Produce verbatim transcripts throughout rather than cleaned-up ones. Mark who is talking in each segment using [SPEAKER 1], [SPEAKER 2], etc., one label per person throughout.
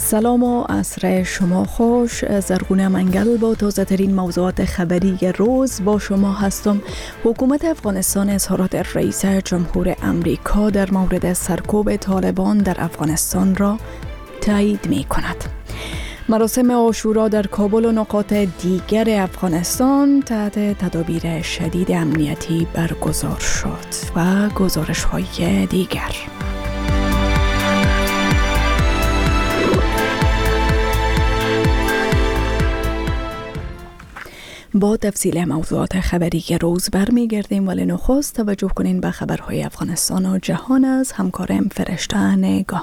[SPEAKER 1] سلام و عصر شما خوش. زرغونه منگل با تازه ترین موضوعات خبری روز با شما هستم. حکومت افغانستان اظهارات رئیس جمهور امریکا در مورد سرکوب طالبان در افغانستان را تایید می کند. مراسم عاشورا در کابل و نقاط دیگر افغانستان تحت تدابیر شدید امنیتی برگزار شد و گزارش های دیگر. با تفصیل موضوعات خبری روز برمیگردیم، ولی نخست توجه کنین به خبرهای افغانستان و جهان از همکارم فرشته نگاه.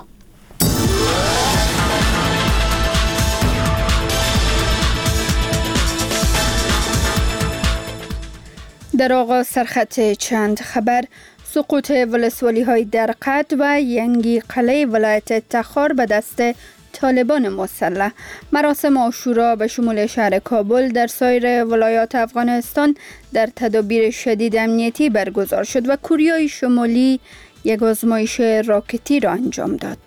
[SPEAKER 2] در آغاز سرخط چند خبر: سقوط ولسوالی های درقد و ینگی قلعه ولایت تخار به دست طالبان مسلح. مراسم عاشورا به شمول شهر کابل در سایر ولایات افغانستان در تدابیر شدید امنیتی برگزار شد و کوریای شمالی یک آزمایش راکتی را انجام داد.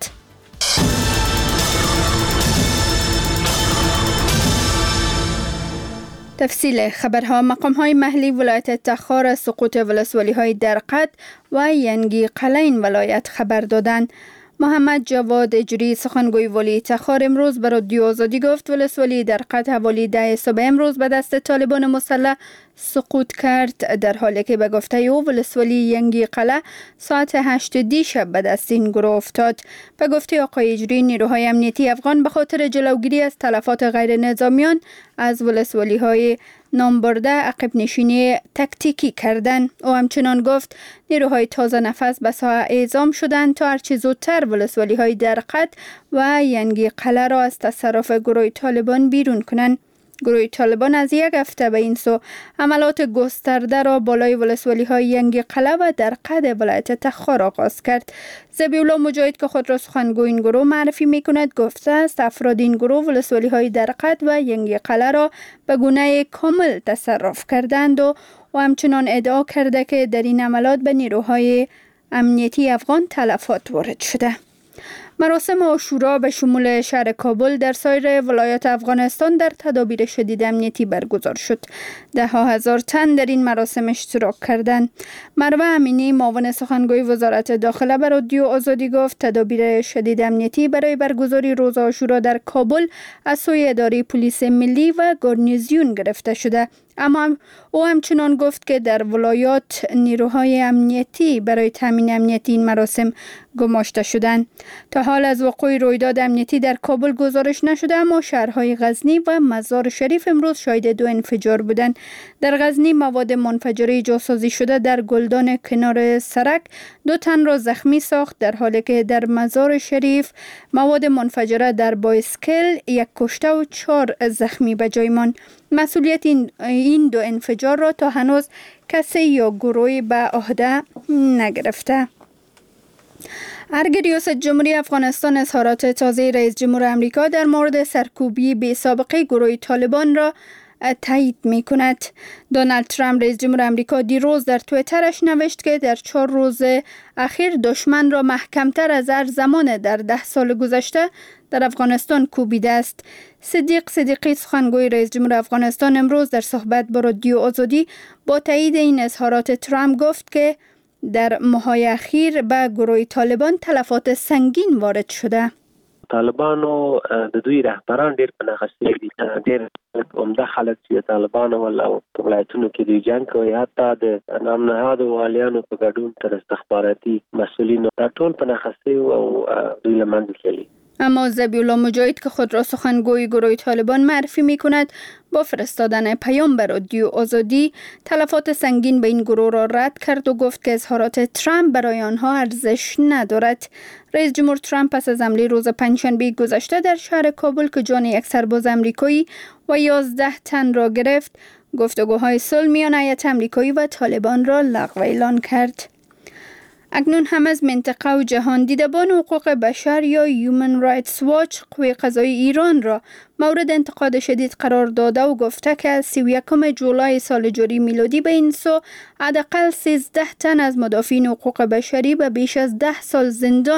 [SPEAKER 2] تفصیل خبرها: مقام‌های محلی ولایت تخار از سقوط ولسوالی های درقد و ینگی قلعه این ولایت خبر دادند. محمد جواد اجری سخنگوی والی تخار امروز به رادیو آزادی گفت ولسوالی درقد حوالی ده صبح امروز به دست طالبان مسلح سقوط کرد، در حالی که به گفته او ولسوالی ینگی قلعه ساعت هشت دیشب به دست این گروه افتاد. به گفته آقای اجری نیروهای امنیتی افغان به خاطر جلوگیری از تلفات غیر نظامیان از ولسوالی های نامبرده عقب نشینی تکتیکی کردند. او همچنان گفت نیروهای تازه نفس به ساحه اعزام شدند تا هرچه زودتر ولسوالی های درقد و ینگی قلعه را از تصرف گروه طالبان بیرون کنند. گروه طالبان از یک هفته به این سو حملات گسترده را بالای ولسوالی های ینگی قلعه و درقد ولایت تخار آغاز کرد. ذبیحالله مجاهد که خود را سخنگوی این گروه معرفی می کند گفته است افراد این گروه ولسوالی های درقد و ینگی قلعه را به گونه کامل تصرف کردند و و همچنان ادعا کرده که در این حملات به نیروهای امنیتی افغان تلفات وارد شده. مراسم عاشورا به شمول شهر کابل در سایر ولایات افغانستان در تدابیر شدید امنیتی برگزار شد. ده ها هزار تن در این مراسم اشتراک کردند. مروه امینی معاون سخنگوی وزارت داخله به رادیو آزادی گفت تدابیر شدید امنیتی برای برگزاری روز عاشورا در کابل از سوی اداره پلیس ملی و گارنیزیون گرفته شده. اما او همچنان گفت که در ولایات نیروهای امنیتی برای تامین امنیتی این مراسم گماشته شدند. تا حال از وقوع رویداد امنیتی در کابل گزارش نشده، اما شهرهای غزنی و مزار شریف امروز شاهد دو انفجار بودند. در غزنی مواد منفجره جاسازی شده در گلدان کنار سرک دو تن را زخمی ساخت، در حالی که در مزار شریف مواد منفجره در بایسکل یک کشته و چهار زخمی به جای ماند. مسئولیت این, این دو انفجار را تا هنوز کسی یا گروهی به عهده نگرفته. ارگ ریاست جمهوری افغانستان اظهارات تازه رئیس جمهور امریکا در مورد سرکوبی بی سابقه گروه طالبان را تایید می کند. دونالد ترامپ رئیس جمهور امریکا دیروز در توییترش نوشت که در چهار روز اخیر دشمن را محکمتر از هر زمان در ده سال گذشته در افغانستان کوبیده است. صدیق صدیقی سخنگوی رئیس جمهور افغانستان امروز در صحبت با رادیو آزادی با تایید این اظهارات ترامپ گفت که در ماه‌های اخیر به گروه طالبان تلفات سنگین وارد شده.
[SPEAKER 3] طالبانو د دوی رهبران ډېر په ناخوښۍ دي، ډېر عمده خلک چې طالبان ول په ولایتونو کې دوی جنګ کوي، حتی د نامنهادو والیانو په ګډون تر استخباراتي مسؤلینو دا ټول په ناخوښۍ او دوی له منځه تللي.
[SPEAKER 2] اما ذبیحالله مجاهد که خود را سخنگوی گروه طالبان معرفی می کند با فرستادن پیام به رادیو آزادی تلفات سنگین به این گروه را رد کرد و گفت که اظهارات ترامپ برای آنها ارزش ندارد. رئیس جمهور ترامپ پس از حمله روز پنجشنبه گذشته در شهر کابل که جان یک سرباز آمریکایی و یازده تن را گرفت، گفتگوهای صلح میان هیئت آمریکایی و طالبان را لغو اعلان کرد. اکنون هم از منطقه و جهان دیدبان حقوق بشر یا Human Rights Watch قوه قضایی ایران را مورد انتقاد شدید قرار داده و گفته که از سی و یکم جولای سال جاری میلادی به این سو حداقل سیزده تن از مدافعین حقوق بشری به بیش از ده سال زندان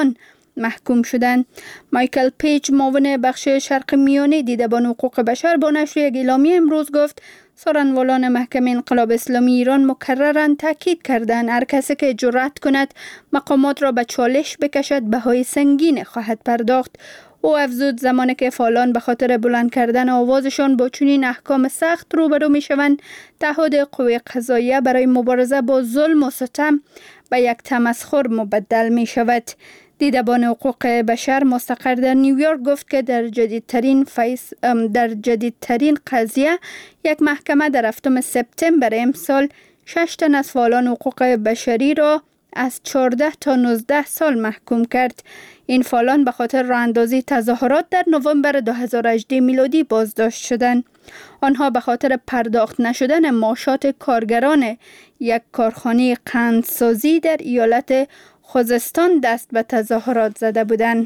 [SPEAKER 2] محکوم شدند. مایکل پیج، معاون بخش شرق میانه دیدبان حقوق بشر، با نشر یک اعلامیه امروز گفت سخنوران محکمه انقلاب اسلامی ایران مکرراً تاکید کردند هر کسی که جرأت کند مقامات را به چالش بکشد بهای سنگین خواهد پرداخت. او افزود زمانی که فعالان به خاطر بلند کردن آوازشان با چنین احکام سخت روبرو می شوند، تعهد قوه قضاییه برای مبارزه با ظلم و ستم به یک تمسخر مبدل می شود. دیدبان حقوق بشر مستقر در نیویورک گفت که در جدیدترین فیس در جدیدترین قضیه یک محکمه در هفتم سپتامبر امسال شش تن از فعالان حقوق بشری را از چهارده تا نوزده سال محکوم کرد. این فعالان به خاطر راه اندازی تظاهرات در نوامبر دو هزار و هجده میلادی بازداشت شدند. آنها به خاطر پرداخت نشدن معاشات کارگران یک کارخانه قندسازی در ایالت خوزستان دست به تظاهرات زده بودند.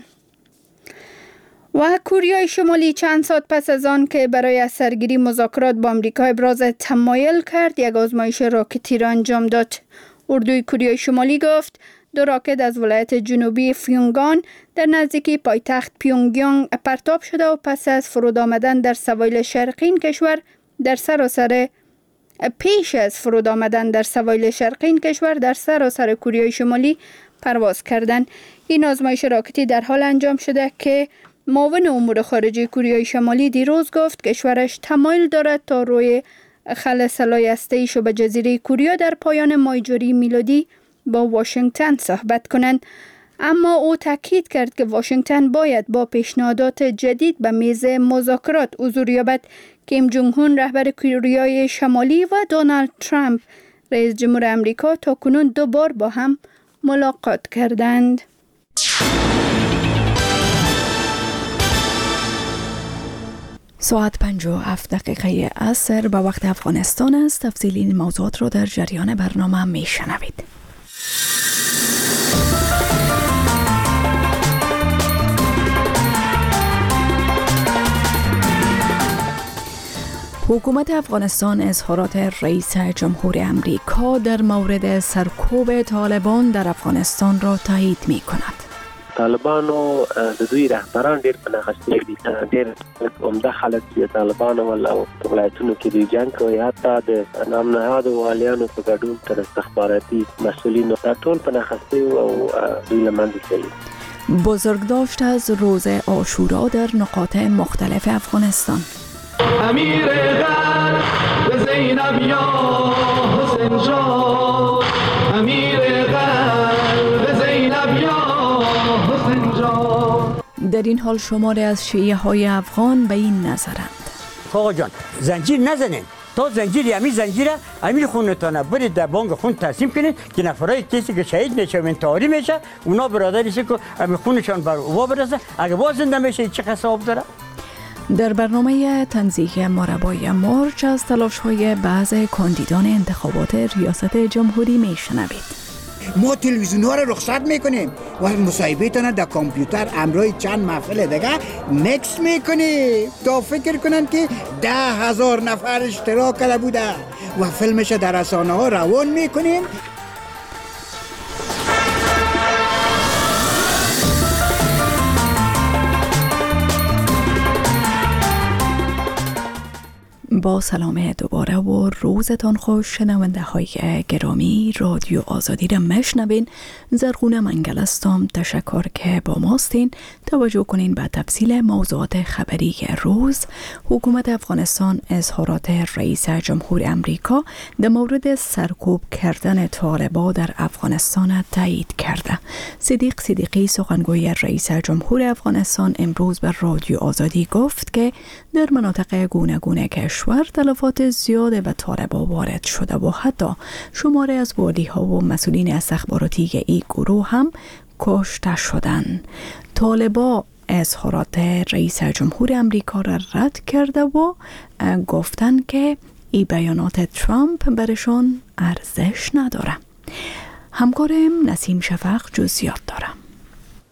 [SPEAKER 2] و کوریای شمالی چند ساعت پس از آن که برای از سرگیری مذاکرات با آمریکا ابراز تمایل کرد، یک آزمایش راکتی را انجام داد. اردوی کوریای شمالی گفت دو راکت از ولایت جنوبی فیونگان در نزدیکی پایتخت پیونگیانگ پرتاب شده و پس از فرود آمدن در سواحل شرقی این کشور در سراسر پیش از فرود آمدن در سواحل شرقی این کشور در سراسر کوریای شمالی پرواز کردند. این آزمایش راکتی در حال انجام شده که معاون امور خارجه کوریای شمالی دیروز گفت کشورش تمایل دارد تا روی خل سلاح هسته‌ایش به جزیره کوریا در پایان ماه جاری میلادی با واشنگتن صحبت کنند. اما او تاکید کرد که واشنگتن باید با پیشنهادات جدید به میز مذاکرات حضور یابد. کیم جونگ اون رهبر کوریای شمالی و دونالد ترامپ رئیس جمهور آمریکا تا کنون دو بار با هم ملاقات کردند.
[SPEAKER 1] ساعت پنج و هفت دقیقه عصر به وقت افغانستان است. تفصیل این موضوعات را در جریان برنامه می شنوید. حکومت افغانستان اظهارات رئیس جمهور امریکا در مورد سرکوب طالبان در افغانستان را تایید می کند.
[SPEAKER 3] طالبان و د دوی رهبران ډېر په ناخستې دي، ډېر عمده خلک چې طالبان او ولایتونو کې دوی جنگ کوي، حتی د نامنهادو والیانو په ګډون تر استخباراتي مسئولینو ټول په ناخستې او دوی له منځه تللي.
[SPEAKER 1] بزرگداشت از روز عاشورا در نقاط مختلف افغانستان.
[SPEAKER 4] امیر غر زینب یا حسین جان، امیر غر زینب یا حسین جان.
[SPEAKER 1] در این حال شماری از شیعه های افغان به این نظرند:
[SPEAKER 5] آقا جان زنجیر نزنین، تا زنجیر یمی زنجیره امیر خونتانه برید در بانک خون تقسیم کنید که نفرای کسی که شهید میشه و انتحاری میشه اونا برادریشه که امیر خونشان بر اونا برسه، اگه باز زنده میشه چه حساب داره؟
[SPEAKER 1] در برنامه تنزیه مربای مرج از تلاش‌های بعض کاندیدان انتخابات ریاست جمهوری میشنوید.
[SPEAKER 6] ما تلویزیون‌ها رو رخصت میکنیم و مصاحبه‌تون در کامپیوتر امروز چند محفل دیگه مکس میکنیم تا فکر کنن که ده هزار نفر اشتراک کرده بوده و فیلمش در رسانه‌ها روان میکنیم.
[SPEAKER 1] با سلام دوباره و روزتان خوش شنونده های گرامی. رادیو آزادی را مشنوین. زرغونه منگل هستم. تشکر که با ماستین. توجه کنین به تفصیل موضوعات خبری روز. حکومت افغانستان اظهارات رئیس جمهور امریکا در مورد سرکوب کردن طالبان در افغانستان تایید کرده. صدیق صدیقی سخنگوی رئیس جمهور افغانستان امروز به رادیو آزادی گفت که در مناطق گوناگون کشور تلفات زیاد به طالبان وارد شده و حتی شماره از والی ها و مسئولین استخباراتی این گروه هم کشته شدند. طالبان اظهارات رئیس جمهور امریکا را رد کرده و گفتن که این بیانات ترامپ برشان ارزش نداره. همکارم نسیم شفق جزئیات داره.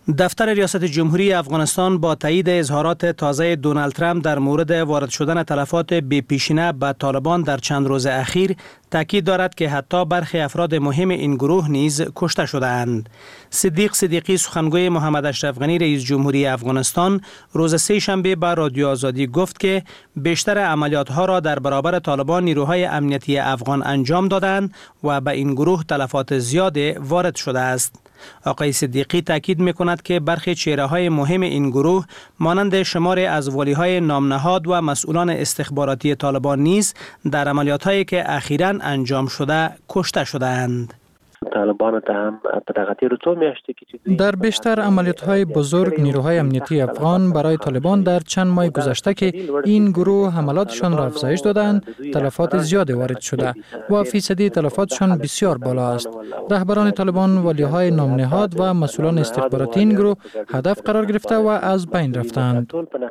[SPEAKER 7] دفتر ریاست جمهوری افغانستان با تایید اظهارات تازه دونالد ترامپ در مورد وارد شدن تلفات بی‌پیشینه به طالبان در چند روز اخیر تاکید دارد که حتی برخی افراد مهم این گروه نیز کشته شده‌اند. صدیق صدیقی سخنگوی محمد اشرف غنی رئیس جمهوری افغانستان روز سه شنبه به رادیو آزادی گفت که بیشتر عملیات‌ها را در برابر طالبان نیروهای امنیتی افغان انجام دادند و به این گروه تلفات زیاد وارد شده است. آقای صدیقی تاکید می‌کند که برخی چهره‌های مهم این گروه مانند شماری از والی‌های نامنهاد و مسئولان استخباراتی طالبان نیز در عملیات‌هایی که اخیراً انجام شده کشته شده‌اند.
[SPEAKER 3] طالبان هم
[SPEAKER 8] در بیشتر عملیات‌های بزرگ نیروهای امنیتی افغان برای طالبان در چند ماه گذشته که این گروه حملاتشان را افزایش دادند، تلفات زیادی وارد شده و فیصدی تلفاتشان بسیار بالا است. رهبران طالبان، والی‌های نامنهاد و مسئولان استخباراتی این گروه هدف قرار گرفته و از بین رفتند.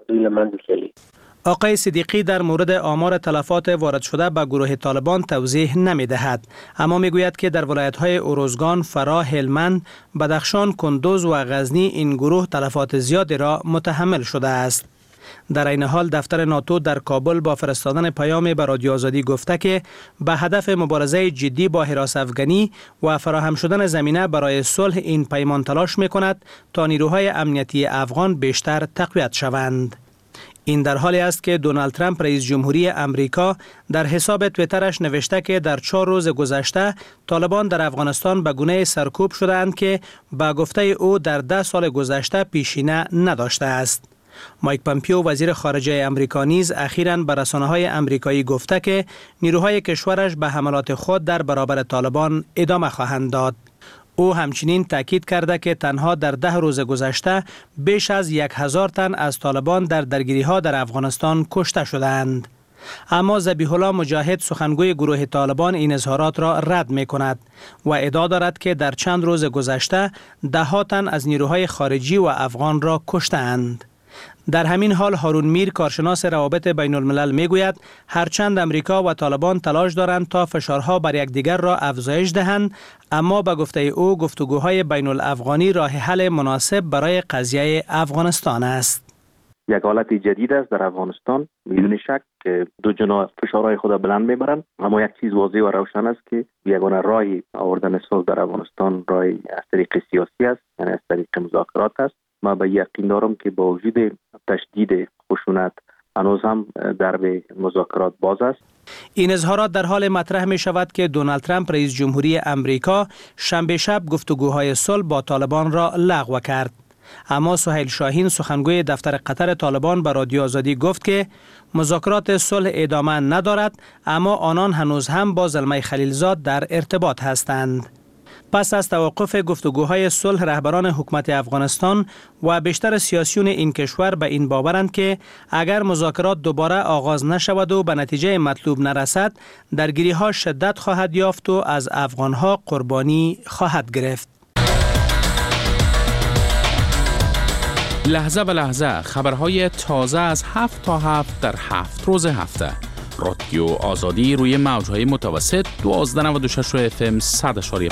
[SPEAKER 7] آقای صدیقی در مورد آمار تلفات وارد شده به گروه طالبان توضیح نمی دهد، اما می گوید که در ولایت‌های اروزگان، فرا، هلمند، بدخشان، کندوز و غزنی این گروه تلفات زیادی را متحمل شده است. در این حال دفتر ناتو در کابل با فرستادن پیام به رادیو آزادی گفته که به هدف مبارزه جدی با حراس افغانی و فراهم شدن زمینه برای صلح این پیمان تلاش می کند تا نیروهای امنیتی افغان بیشتر تقویت شوند. این در حالی است که دونالد ترامپ رئیس جمهوری امریکا در حساب توییترش نوشته که در چهار روز گذشته طالبان در افغانستان به گونه سرکوب شدند که به گفته او در ده سال گذشته پیشینه نداشته است. مایک پامپیو وزیر خارجه امریکا نیز اخیراً به رسانه‌های امریکایی گفته که نیروهای کشورش به حملات خود در برابر طالبان ادامه خواهند داد. او همچنین تاکید کرده که تنها در ده روز گذشته بیش از یک هزار تن از طالبان در درگیری‌ها در افغانستان کشته شدند. اما ذبیح الله مجاهد سخنگوی گروه طالبان این اظهارات را رد می کند و ادعا دارد که در چند روز گذشته ده ها تن از نیروهای خارجی و افغان را کشتند. در همین حال هارون میر کارشناس روابط بین الملل می گوید هرچند امریکا و طالبان تلاش دارند تا فشارها بر یکدیگر را افزایش دهند، اما به گفته او گفتگوهای بین الافغانی راه حل مناسب برای قضیه افغانستان است.
[SPEAKER 9] یک حالت جدید است در افغانستان، بدون شک که دو جناح فشارهای خود بلند میبرند، اما یک چیز واضح و روشن است که یگانه راه آوردن صلح در افغانستان راه از طریق سیاسی است، یعنی از طریق مذاکرات است. ما به یقین دارم که با وجود تشدید خشونت هنوز هم درب مذاکرات باز است.
[SPEAKER 7] این اظهارات در حال مطرح می شود که دونالد ترامپ رئیس جمهوری امریکا شنبه شب گفتگوهای صلح با طالبان را لغو کرد. اما سهیل شاهین سخنگوی دفتر قطر طالبان به رادیو آزادی گفت که مذاکرات صلح ادامه ندارد، اما آنان هنوز هم با زلمه خلیلزاد در ارتباط هستند. پس از توقف گفتگوهای صلح رهبران حکومت افغانستان و بیشتر سیاسیون این کشور به این باورند که اگر مذاکرات دوباره آغاز نشود و به نتیجه مطلوب نرسد، درگیری‌ها شدت خواهد یافت و از افغان‌ها قربانی خواهد گرفت.
[SPEAKER 10] لحظه به لحظه خبرهای تازه از هفت تا هفت در هفت روز هفته. رادیو آزادی روی موج‌های متوسط دوازده نود و شش اف ام صد و پنج.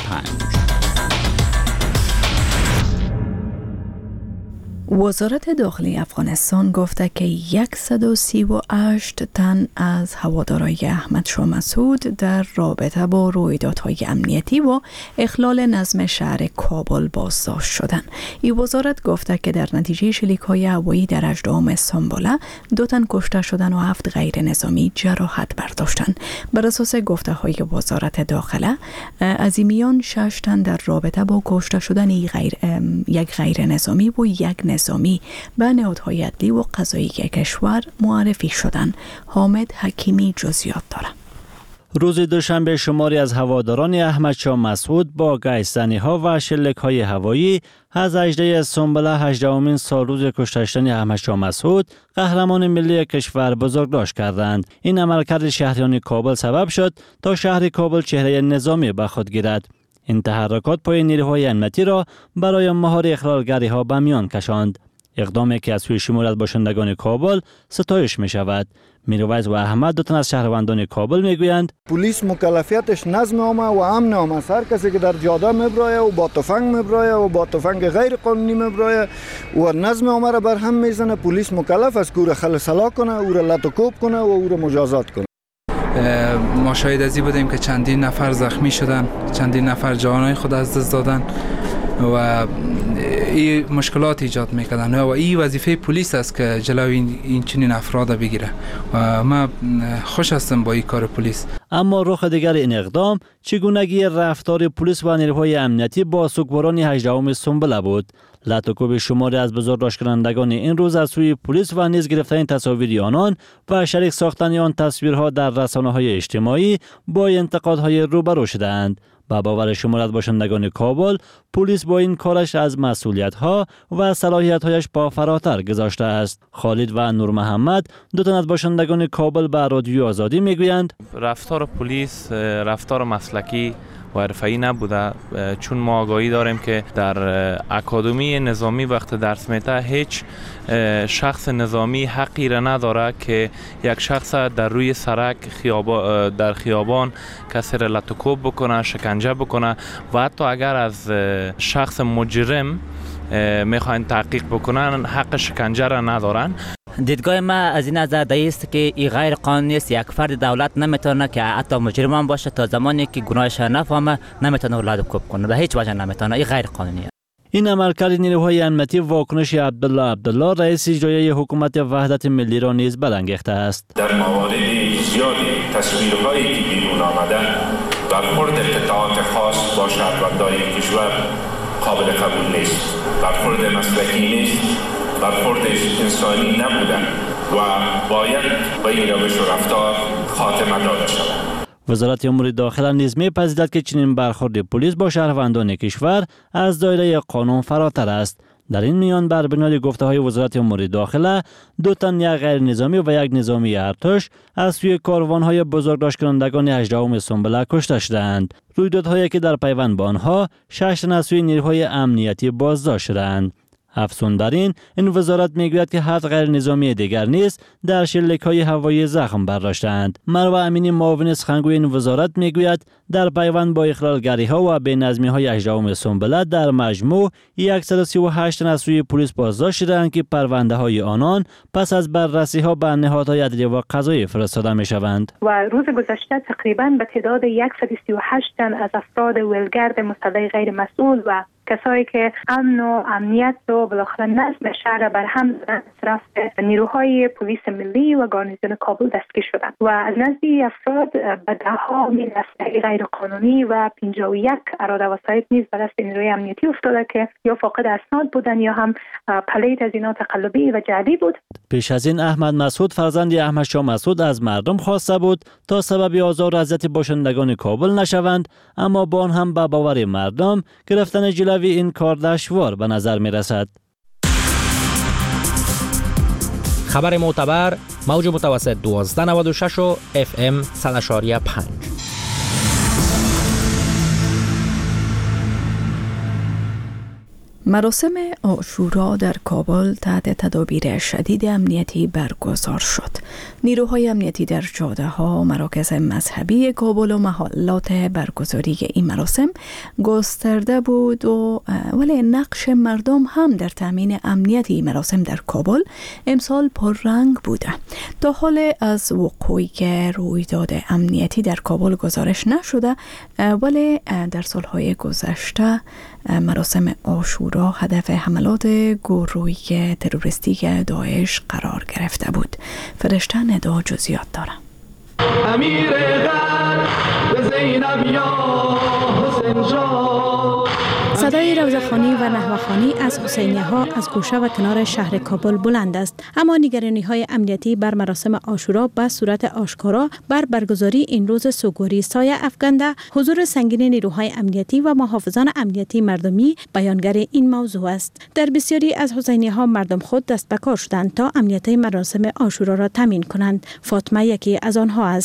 [SPEAKER 1] وزارت داخلی افغانستان گفته که صد و سی و هشت تن از هوادارای احمد شاه مسعود در رابطه با رویدادهای امنیتی و اخلال نظم شهر کابل بازداشت شدند. این وزارت گفته که در نتیجه شلیک‌های هوایی در هجدهم استانبول دو تن کشته شدند و هفت غیر نظامی جراحت برداشتند. بر اساس گفته‌های وزارت داخله، از این میان شش تن در رابطه با کشته شدن غیر یک غیر نظامی و یک نظامی به نهادهای عدلی و قضایی کشور معرفی شدند. حامد حکیمی جزئیات دارد.
[SPEAKER 11] روز دوشنبه شماری از هواداران احمد شاه مسعود با گشت‌زنی‌ها و شلیک‌های هوایی از هجدهم استانبول هجدهمین سال روز کشته شدن احمد شاه مسعود قهرمان ملی کشور بزرگداشت کردند. این عملکرد شهریان کابل سبب شد تا شهر کابل چهره نظامی به خود گیرد. این تحرکات پای نیروهای امنیتی را برای مهار اخلالگری ها به میان کشاند. اقدامی که از سوی شماری از باشندگان کابل ستایش می شود. میرویس و احمد دو تن از شهروندان کابل میگویند
[SPEAKER 12] پلیس مکلفیتش نظم عامه و امن عامه است. هر کسی که در جاده میبرایه و با تفنگ میبرایه و با تفنگ غیر قانونی میبرایه و نظم عامه را بر هم میزنه، پلیس مکلف است که او را خلسلا کنه، او را لطوکوب کنه و او را مجازات کنه.
[SPEAKER 13] ما شاهد ازی بودیم که چندین نفر زخمی شدن، چندین نفر جانای خود از دست دادن و این مشکلات ایجاد میکردن و این وظیفه پلیس است که جلوی این, این چنین افراد بگیره و ما خوش هستم با این کار پلیس.
[SPEAKER 11] اما رخ دیگر این اقدام چگونگی رفتار پلیس و نیروهای امنیتی با سوگواران هجدهم سنبله بود. لطوکوب شماری از بزرگداشت کنندگان این روز از سوی پلیس و نیز گرفتن تصاویر آنان و شریک ساختن آن تصویرها در رسانه‌های اجتماعی با انتقادهای روبرو شدند. با باور شماری از باشندگان کابل، پلیس با این کارش از مسئولیت‌ها و صلاحیت‌هایش با فراتر گذاشته است. خالد و نور محمد دو تن از باشندگان کابل به رادیو آزادی میگویند
[SPEAKER 14] رفتار پلیس رفتار مسلکی و حرفه‌ای نبوده، چون ما آگاهی داریم که در اکادمی نظامی وقت درس میده هیچ شخص نظامی حقی را نداره که یک شخص در روی سرک خیابا در خیابان کسی را لطوکوب بکنه، شکنجه بکنه و حتی اگر از شخص مجرم میخواین تحقیق بکنن حق شکنجه را ندارن.
[SPEAKER 15] دیدگاه ما از این نظر است که این غیر قانونی است. یک فرد دولت نمیتونه که حتی مجرم باشه تا زمانی که گناهش نفهمه نمیتونه لطوکوب کنه، به هیچ وجه نمیتونه. این غیر قانونیه.
[SPEAKER 11] این عملکرد نیروهای امنیتی واکنش عبدالله عبدالله رئیس اجرایی حکومت وحدت ملی را نیز برانگیخته است.
[SPEAKER 16] در موارد زیادی تصویرهایی که بیرون آمده برخورد قطاعات خاص با شهروندان کشور قابل قبول نیست، برخورد مسلکی نیست، برخوردش انسانی نبوده و باید به این روش و رفتار خاتمه داده شود.
[SPEAKER 11] وزارت امور داخله نیز می‌پذیرد که چنین برخورد پلیس با شهروندان کشور از دایره قانون فراتر است. در این میان بر بنیاد گفته‌های وزارت امور داخله دو تن یک غیر نظامی و یک نظامی ارتش از سوی کاروان‌های بزرگداشت کنندگان هجدهم سنبله کشته شدند. رویدادهایی که در پیوند با آنها شش تن از سوی نیروهای امنیتی بازداشت شدند. افزون بر این، این وزارت میگوید که هفت غیر نظامی دیگر نیز در شلیک‌های هوایی زخم برداشتند. مروه امینی معاون سخنگوی این وزارت میگوید در پیوند با اخلالگری‌ها و بی‌نظمی‌های هجدهم سنبله در مجموع صد و سی و هشت تن از سوی پلیس بازداشت شدند که پرونده‌های آنان پس از بررسی‌ها به نهادهای عدلیه و قضایی فرستاده می‌شوند.
[SPEAKER 17] و روز گذشته تقریباً به تعداد صد و سی و هشت تن از افراد ولگرد مصدق غیر مسئول و کسایی که امن و امنیت و بالاخره نظم شهر بر هم زدن طرف نیروهای پلیس ملی و گارنیزون کابل دستگیر شدند و از نزد افراد به دهها میل اسلحه غیر قانونی و پنجاه و یک اراده وسایط نیز به دست نیروهای امنیتی افتاده که یا فاقد اسناد بودن یا هم پلیت از اینا تقلبی و جعلی بود.
[SPEAKER 11] پیش از این احمد مسعود فرزند احمد شاه مسعود از مردم خواسته بود تا سبب آزار و اذیت باشندگان کابل نشوند، اما با آن هم به باور مردم گرفتن جلوی این کار دشوار به نظر می رسد.
[SPEAKER 18] خبر معتبر موج متوسط دوازده نود و شش و اف ام صد و شش و پنج.
[SPEAKER 1] مراسم عاشورا در کابل تحت تدابیر شدید امنیتی برگزار شد. نیروهای امنیتی در جاده ها، مراکز مذهبی کابل و محلات برگزاری این مراسم گسترده بود و ولی نقش مردم هم در تامین امنیتی مراسم در کابل امسال پررنگ بوده. تا حال از وقوعی که رویداد امنیتی در کابل گزارش نشده، ولی در سالهای گذشته مراسم عاشورا هدف حملات گروهی تروریستی داعش قرار گرفته بود. فرشته ندا جزئیات داره.
[SPEAKER 4] امیر غر زینب یا حسین جان.
[SPEAKER 19] صدای روضه‌خوانی و نحوه‌خوانی از حسینیه ها از گوشه و کنار شهر کابل بلند است، اما نگرانی های امنیتی بر مراسم عاشورا به صورت آشکارا بر برگزاری این روز سوگواری سایه افکنده. حضور سنگین نیروهای امنیتی و محافظان امنیتی مردمی بیانگر این موضوع است. در بسیاری از حسینیه ها مردم خود دست به کار شدند تا امنیت مراسم عاشورا را تامین کنند. فاطمه یکی از آنها است.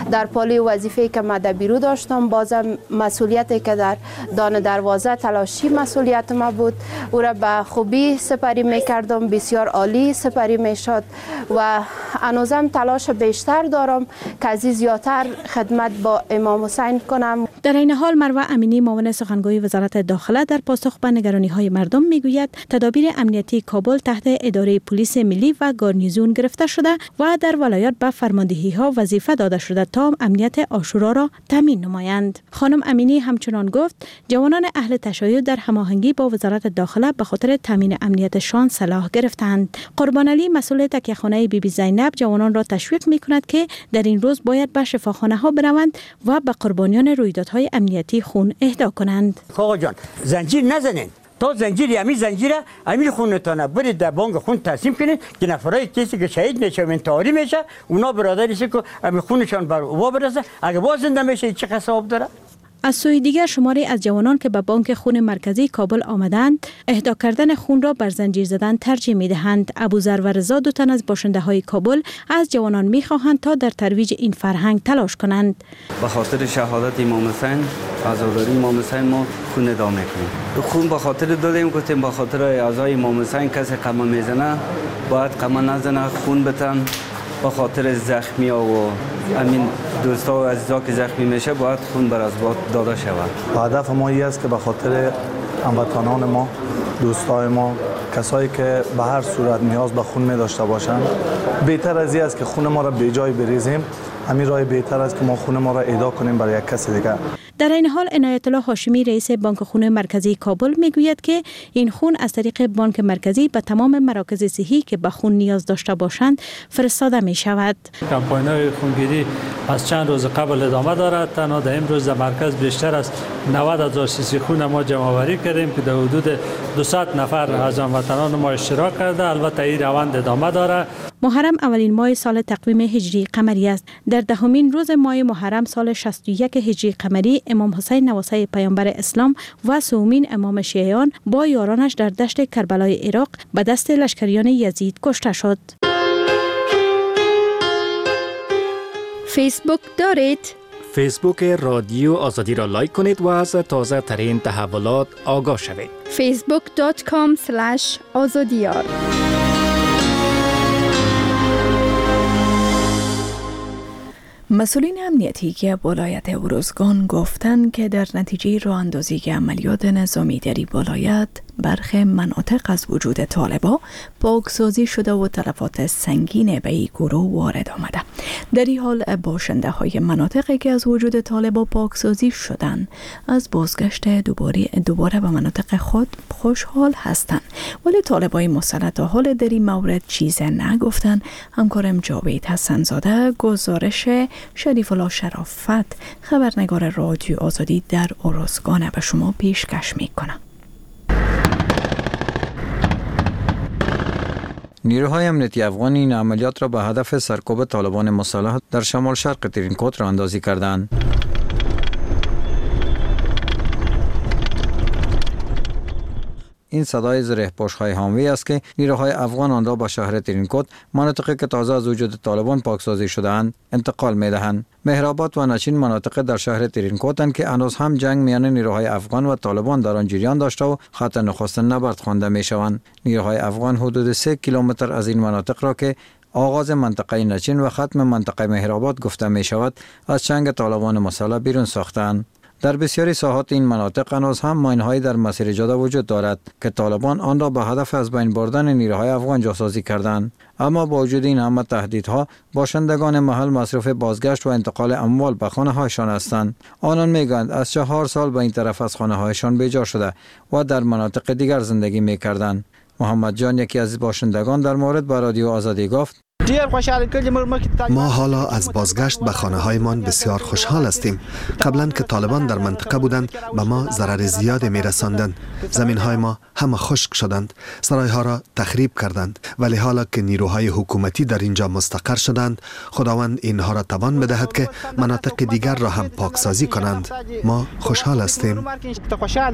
[SPEAKER 20] در پالی وظیفه که ما در بیرو داشتم بازم مسئولیتی که در دان دروازه تلاشی مسئولیت ما بود او را به خوبی سپری میکردم، بسیار عالی سپری میشد و هنوزم تلاش بیشتر دارم که از زیادتر خدمت با امام حسین کنم.
[SPEAKER 19] در این حال مروه امینی معاون سخنگوی وزارت داخله در پاسخ به نگرانی های مردم میگوید تدابیر امنیتی کابل تحت اداره پلیس ملی و گارنیزون گرفته شده و در ولایات به فرماندهی ها وظیفه داده شده تا امنیت عاشورا را تامین نمایند. خانم امینی همچنان گفت جوانان اهل تشیع در هماهنگی با وزارت داخله به خاطر تامین امنیتشان سلاح گرفتند. قربان علی مسئول تکیه‌خانه بی بی زینب جوانان را تشویق میکند که در این روز باید به شفاخانه ها بروند و به قربانیان رویدادهای امنیتی خون اهدا کنند.
[SPEAKER 5] آقا جان زنجیر نزنین، تا زنجیر یمی زنجیره امیر خونتانه برید در بانک خون تقسیم کنید که نفرای کسی که شهید میشه و انتحاری میشه اونا برادریشه که امیر خونشان بر او برسه اگه باز زنده میشه چه حساب داره.
[SPEAKER 19] از سوی دیگر شماری از جوانان که به بانک خون مرکزی کابل آمدند اهدا کردن خون را بر زنجیر زدن ترجیح می دهند. ابوذر و رضا دو تن از باشنده های کابل از جوانان می خواهند تا در ترویج این فرهنگ تلاش کنند.
[SPEAKER 21] به خاطر شهادت امام حسین عزاداری امام حسین ما خون ادا میکنیم. خون به خاطر دادیم گفتیم به خاطر اعضای امام حسین کسی قمه میزنه باید قمه نزنه خون بتن. به خاطر زخمی ها و همین دوستا و عزیزا که زخمی میشه باید خون بر ازباط داده شود.
[SPEAKER 22] هدف ما این است که به خاطر هموطنان ما، دوستای ما، کسایی که به هر صورت نیاز به خون می داشته باشند، بهتر از این است که خون ما را به جای بریزیم. همین راه بهتر است که ما خون ما را اهدا کنیم برای یک کسی دیگر.
[SPEAKER 19] در این حال عنایت الله هاشمی رئیس بانک خون مرکزی کابل میگوید که این خون از طریق بانک مرکزی به تمام مراکز صحی که به خون نیاز داشته باشند فرستاده می شود.
[SPEAKER 23] کمپاین‌های خونگیری از چند روز قبل ادامه دارد. تنها در امروز در مرکز بیشتر از نود هزار سیسی خون ما جمع آوری کردیم که در حدود دویست نفر از هموطنان ما اشتراک کرده. البته این روند ادامه دارد.
[SPEAKER 19] محرم اولین ماه سال تقویم هجری قمری است. در دهمین روز ماه محرم سال شصت و یک هجری قمری امام حسین نواسه پیامبر اسلام و سومین امام شیعیان با یارانش در دشت کربلای عراق به دست لشکریان یزید کشته شد.
[SPEAKER 2] فیسبوک دارید؟
[SPEAKER 18] فیسبوک رادیو آزادی را لایک کنید و از تازه ترین تحولات آگاه شوید.
[SPEAKER 2] فیسبوک دات کام اسلش آزادیار.
[SPEAKER 1] مسئولین امنیتی که ولایت ارزگان گفتند که در نتیجه راه اندازی عملیات نظامی در این ولایت برخی مناطق از وجود طالبا پاکسازی شده و تلفات سنگین به این گروه وارد آمده. در این حال باشنده های مناطقی که از وجود طالبا پاکسازی شدند از بازگشت دوباره دوباره به مناطق خود خوشحال هستند، ولی طالبای مسلح تا حال در این مورد چیز نگفتند. همکارم جاوید حسنزاده گزارش شریف الله شرافت خبرنگار رادیو آزادی در ارزگان به شما پیشکش میکنه.
[SPEAKER 24] نیروهای امنیتی افغان این عملیات را به هدف سرکوب طالبان مسلح در شمال شرق ترینکوت را اندازی کردند. این صدای زره پوش‌های حامی است که نیروهای افغان آن را به شهر ترینکوت، مناطقی که تازه از وجود طالبان پاکسازی شده‌اند، انتقال می‌دهند. مهرآباد و نشین مناطق در شهر ترینکوتند که هنوز هم جنگ میان نیروهای افغان و طالبان در آن جریان داشته و خط نخست نبرد خوانده می‌شوند. نیروهای افغان حدود سه کیلومتر از این مناطق را که آغاز منطقه نشین و ختم منطقه مهرآباد گفته می‌شود، از چنگ طالبان مسلح بیرون ساختند. در بسیاری ساحات این مناطق هنوز هم ماین‌هایی در مسیر جاده وجود دارد که طالبان آن را به هدف از بین بردن نیروهای افغان جاسازی کردند. اما با وجود این همه تهدیدها، باشندگان محل مصروف بازگشت و انتقال اموال به خانه‌هایشان هستند. آنان میگویند از چهار سال به این طرف از خانه‌هایشان بیجا شده و در مناطق دیگر زندگی می‌کردند. محمد جان یکی از باشندگان در مورد با رادیو آزادی گفت:
[SPEAKER 25] ما حالا از بازگشت به خانه هایمان بسیار خوشحال هستیم. قبلا که طالبان در منطقه بودند به ما ضرر زیاد می رساندند. زمین های ما همه خشک شدند، سرای ها را تخریب کردند، ولی حالا که نیروهای حکومتی در اینجا مستقر شدند، خداوند اینها را توان بدهد که مناطق دیگر را هم پاکسازی کنند. ما خوشحال هستیم.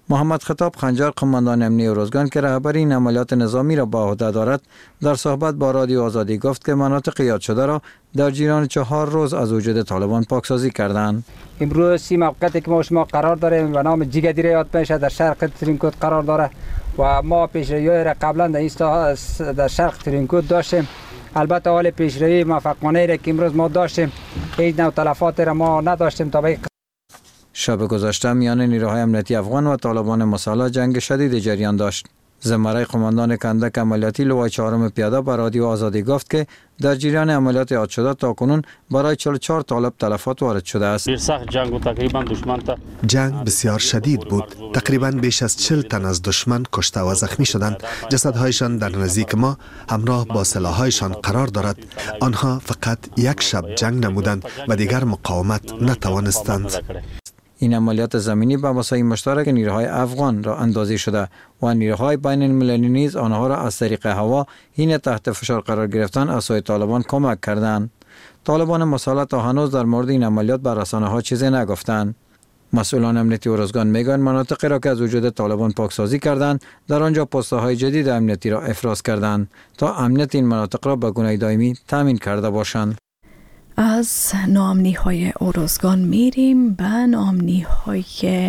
[SPEAKER 24] محمد خطاب خنجر قماندان امنی اروزگان که رهبری این عملیات نظامی را با عهده دارد در صحبت با رادیو آزادی گفت که مناطق یاد شده را در جریان چهار روز از وجود طالبان پاکسازی کردند.
[SPEAKER 3] امروز سی موقعیتی که ما شما قرار داریم و نام جیگدیره یاد میشه در شرق ترینکوت قرار داره و ما پیشرویی را قبلا در این در شرق ترینکوت داشتیم. البته حال پیشروی موفقانه را که امروز ما داشتیم هیچ نوع تلفات را ما نداشتیم. تا
[SPEAKER 24] شب گذشته میان نیروهای امنیتی افغان و طالبان مسلح جنگ شدید جریان داشت. زمره قماندان کندک عملیاتی لوای چهارم پیاده به رادیو آزادی گفت که در جریان عملیات یاد شده تاکنون برای چهل و چهار طالب تلفات وارد شده است.
[SPEAKER 6] جنگ تقریبا دشمن تا
[SPEAKER 25] جنگ بسیار شدید بود. تقریبا بیش از چهل تن از دشمن کشته و زخمی شدند. جسدهایشان در نزدیک ما همراه با سلاحهایشان قرار دارد. آنها فقط یک شب جنگ نمودند و دیگر مقاومت نتوانستند.
[SPEAKER 24] این عملیات زمینی به وسایل مشترک نیروهای افغان را اندازی شده و نیروهای بین المللی نیز آنها را از طریق هوا حین تحت فشار قرار گرفتن از سوی طالبان کمک کردند. طالبان مسلح تا هنوز در مورد این عملیات به رسانه‌ها چیزی نگفتند. مسئولان امنیتی اروزگان میگویند مناطقی را که از وجود طالبان پاکسازی کردند در آنجا پست‌های جدید امنیتی را افراز کردند تا امنیت این مناطق را به گونه دائمی تامین کرده باشند.
[SPEAKER 1] از ناامنی های اروزگان میریم به ناامنی های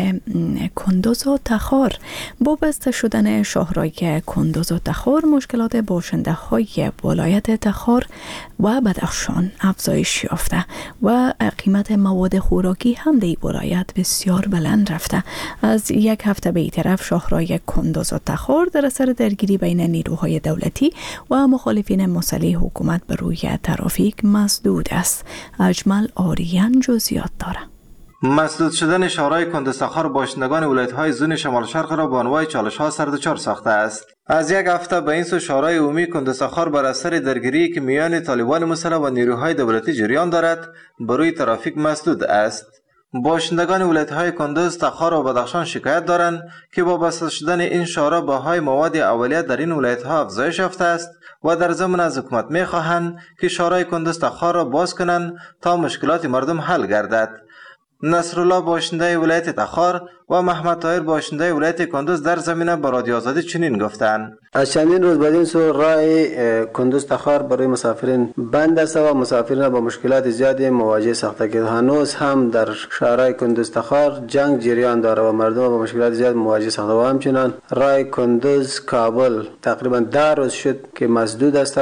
[SPEAKER 1] کندوز و تخار. با بسته شدن شاهرای کندوز و تخار مشکلات باشنده های ولایت تخار و بدخشان افزایش یافته و قیمت مواد خوراکی هم در ولایت بسیار بلند رفته. از یک هفته به این طرف شاهرای کندوز و تخار در اثر درگیری بین نیروهای دولتی و مخالفین مسلح حکومت بر روی ترافیک مسدود است. اجمل آریان جزئیات داره.
[SPEAKER 7] مسدود شدن شاهرای کندوز تخار باشندگان ولایت‌های زون شمال شرق را به انواع چالش‌ها سر دچار ساخته است. از یک هفته به این سو شاهرای عمومی کندوز تخار بر اثر درگیری که میان طالبان مسلح و نیروهای دولتی جریان دارد بر روی ترافیک مسدود است. باشندگان ولایت‌های کندوز، تخار و بدخشان شکایت دارند که با بسته شدن این شاهرا بهای مواد اولیه در این ولایت‌ها افزایش یافته است و در ضمن از حکومت می‌خواهند که شاهرای کندوز تخار را باز کنند تا مشکلات مردم حل گردد. نصرالله باشنده ولایت تخار و محمد طاهر باشنده ولایت کندوز در زمینه به رادیو آزادی چنین گفتند:
[SPEAKER 8] از چندین روز بعد این سو راه کندوز تخار برای مسافرین بند است و مسافرین با مشکلات زیادی مواجه ساخته که هنوز هم در شهرهای کندوز تخار جنگ جریان داره و مردم با مشکلات زیاد مواجه ساخته و همچنان راه کندوز کابل تقریبا ده روز شد که مسدود است.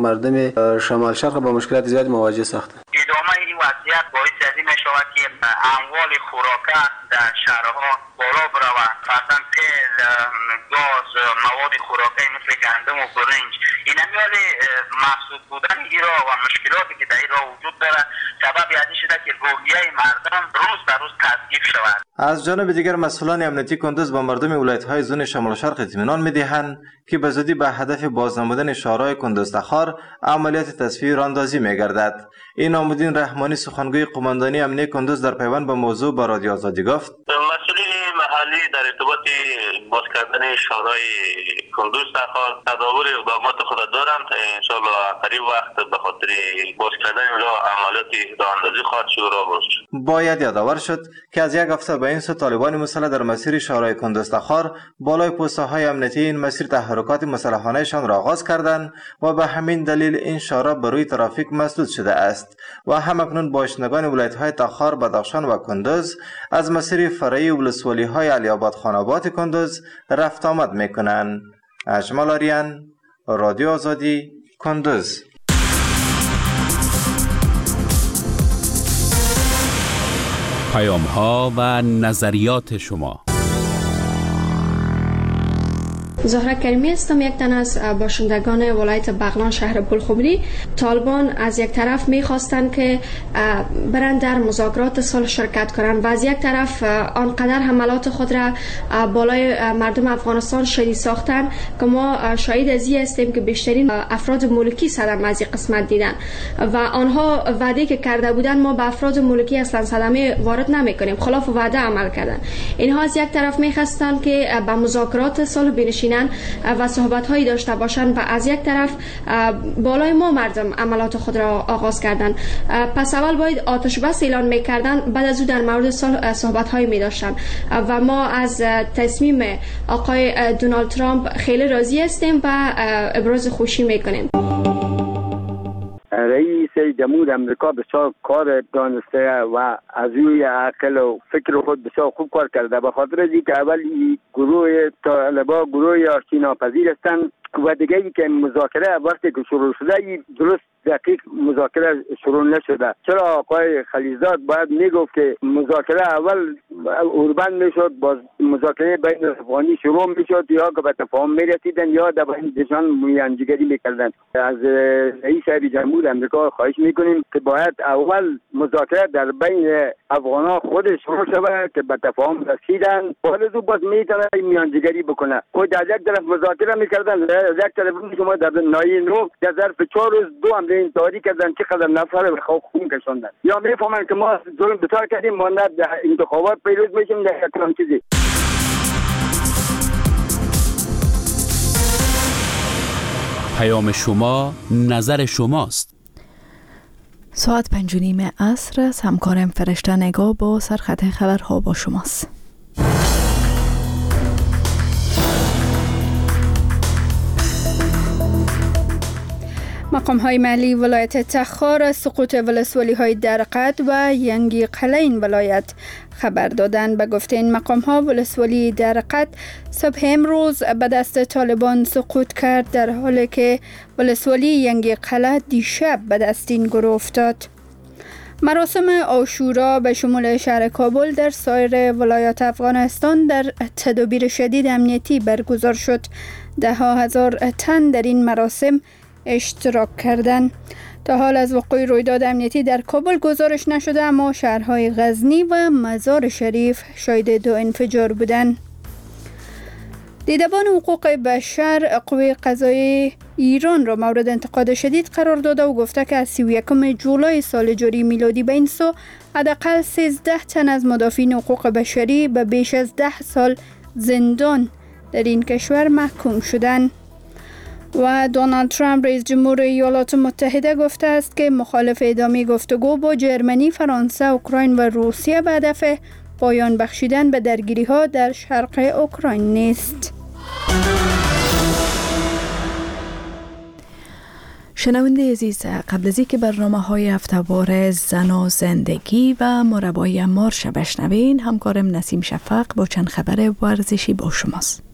[SPEAKER 8] مردم شمال شرق با مشکلات زیاد مواجه ساخته.
[SPEAKER 9] ادامه این وضعیت باعث از این میشود که اموال خوراکه در شهرها بالا برود. مثلا تیل، گاز، مواد خوراکی مثل گندم و برنج، این امیال محسوب بودن ایرا و مشکلاتی که در ایرا وجود داره سبب یادی شده که روحیه مردم روز به روز تضعیف شود.
[SPEAKER 7] از جانب دیگر مسئولان امنیتی کندوز با مردم ولایت‌های زون شمال شرق اطمینان می‌دهند که به زودی به هدف بازنمودن شاهرای کندوز تخار عملیات تصفیه راندازی می‌گردد. این نامدین رحمانی سخنگوی قماندانی امنیتی کندوز در پیوند به موضوع با رادیو آزادی گفت:
[SPEAKER 26] مسئولین محلی در ارتباط باز کردن شاهرای کندوز تخار تداور اقدامات خود دارند. ان شاء الله قریب وقت به خاطر باز کردن عملیات راندازی خواهد شروع شد.
[SPEAKER 7] باید یادآور شد که از یک هفته به این سو طالبان مسلح در مسیر شاهرای کندوز تخار بالای پست‌های امنیتی این مسیر تحرکات مسلحانه‌شان را آغاز کردند و به همین دلیل این شاهرا بر روی ترافیک مسدود شده است و همکنون باشندگان ولایت‌های تخار، بدخشان و کندوز از مسیر فرعی ولسوالی‌های علی‌آباد خاناباد کندوز رفت آمد می‌کنند. اجمل آریان، رادیو آزادی، کندوز.
[SPEAKER 10] پیام ها و نظریات شما.
[SPEAKER 27] زهره کریمی هستم، یک تن از باشندگان ولایت بغلان شهر پلخمری. طالبان از یک طرف می‌خواستند که برند در مذاکرات صلح شرکت کنند و از یک طرف آنقدر حملات خود را بالای مردم افغانستان شدید ساختند که ما شاهد از این هستیم که بیشترین افراد ملکی صدمه از این قسمت دیدن و آنها وعده که کرده بودند ما به افراد ملکی اصلا صدمه وارد نمی‌کنیم، خلاف وعده عمل کردند. اینها از یک طرف می‌خواستند که به مذاکرات صلح بنشینند ببینن و صحبت هایی داشته باشن و از یک طرف بالای ما مردم عملات خود را آغاز کردن. پس اول باید آتش بس اعلان میکردن، بعد از او در مورد صحبت هایی می داشتن و ما از تصمیم آقای دونالد ترامپ خیلی راضی هستیم و ابراز خوشی میکنیم.
[SPEAKER 11] رئیس جمهور امریکا بسیار کار دانسته و از روی عقل و فکر خود بسیار خوب کار کرده، به خاطر اینکه اول گروه طالبان گروه آشتی ناپذیر هستند و دیگه ای که مذاکره وقتی که شروع شده درست دقیق مذاکره شروع نشده. چرا آقای خلیزاد باید میگفت که مذاکره اول اوربند میشد، باز مذاکره بین افغانی شروع میشد یا که به تفاهم میرسیدن یا در بین دشان میانجیگری میکردن. از رئیس جمهور امریکا خواهش میکنیم که باید اول مذاکره در بین افغانان خود شروع شود که به تفاهم رسیدن، بعد از او باز میتونه میانجیگری بکنه. خود در یک طرف مذاکره میکردن، یک طرف شما در نایی نو در ظرف چهار روز دو حمله انتحاری کردن، چقدر نفر به خون کشاندن. یا میفهمن که ما ظلم بسیار کردیم، ما نه در انتخابات پیروز میشیم نه یک چیزی.
[SPEAKER 10] پیام شما، نظر شماست.
[SPEAKER 1] ساعت پنج و نیم عصر است. همکارم فرشته نگاه با سرخط خبرها با شماست.
[SPEAKER 2] مقام های محلی ولایت تخار از سقوط ولسوالی های درقد و ینگی قلعین ولایت خبر دادند. به گفته این مقام ها ولسوالی درقد صبح امروز به دست طالبان سقوط کرد، در حالی که ولسوالی ینگی قلعه دیشب به دست این گروه افتاد. مراسم عاشورا به شمول شهر کابل در سایر ولایات افغانستان در تدابیر شدید امنیتی برگزار شد. ده ها هزار تن در این مراسم اشتراک کردند. تا حال از وقوع رویداد امنیتی در کابل گزارش نشده، اما شهرهای غزنی و مزار شریف شاهد دو انفجار بودند. دیدبان حقوق بشر قوه قضایی ایران را مورد انتقاد شدید قرار داده و گفته که از سی و یکم جولای سال جاری میلادی به این سو حداقل سیزده تن از مدافعین حقوق بشری به بیش از ده سال زندان در این کشور محکوم شدند. و دونالد ترامپ رئیس جمهور ایالات متحده گفته است که مخالف ادامه گفتگو با جرمنی، فرانسه، اوکراین و روسیه به هدف پایان بخشیدن به درگیری ها در شرق اوکراین نیست.
[SPEAKER 1] شنونده عزیز، قبل از اینکه برنامه های هفته‌وار زن و زندگی و مربای مارش بشنوین، همکارم نسیم شفق با چند خبر ورزشی با شماست.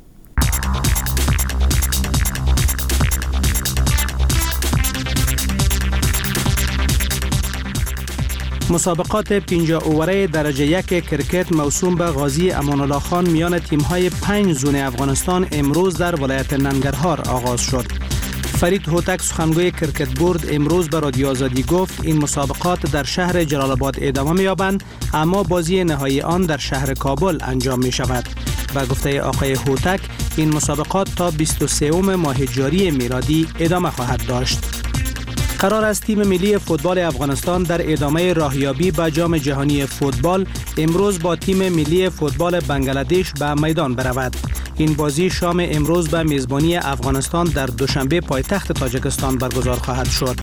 [SPEAKER 12] مسابقات پنجاه اووره درجه یک کرکت موسوم به غازی امان الله خان میان تیم‌های پنج زون افغانستان امروز در ولایت ننگرهار آغاز شد. فرید هوتک سخنگوی کرکت بورد امروز به رادیو آزادی گفت این مسابقات در شهر جلال آباد ادامه می‌یابند، اما بازی نهایی آن در شهر کابل انجام می شود. به گفته آقای هوتک این مسابقات تا بیست و سوم ماه جاری میلادی ادامه خواهد داشت. قرار است تیم ملی فوتبال افغانستان در ادامه راهیابی به جام جهانی فوتبال امروز با تیم ملی فوتبال بنگلادش به میدان برود. این بازی شام امروز به میزبانی افغانستان در دوشنبه پایتخت تاجیکستان برگزار خواهد شد.